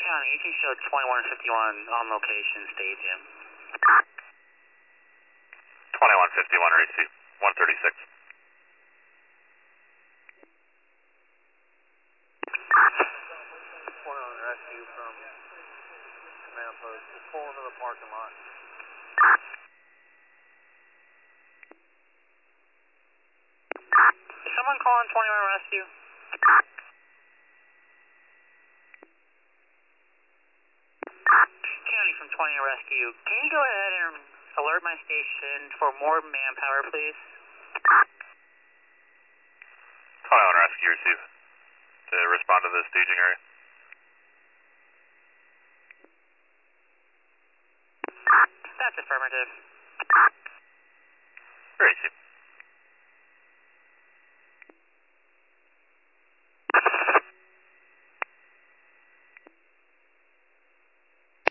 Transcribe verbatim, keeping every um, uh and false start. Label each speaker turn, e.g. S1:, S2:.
S1: County, you can show twenty-one fifty-one on location, stadium.
S2: twenty-one fifty-one, receive, one thirty-six.
S3: twenty-one rescue from command post, just pull into the parking lot.
S1: Is someone calling twenty-one rescue? County from twenty rescue, can you go ahead and alert my station for more manpower, please?
S2: twenty-one rescue, receive. To respond to the staging area.
S1: That's affirmative.